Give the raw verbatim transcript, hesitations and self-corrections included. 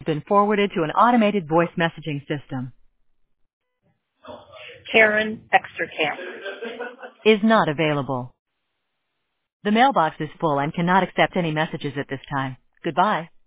been forwarded to an automated voice messaging system. Karen Extercamp. Is not available. The mailbox is full and cannot accept any messages at this time. Goodbye.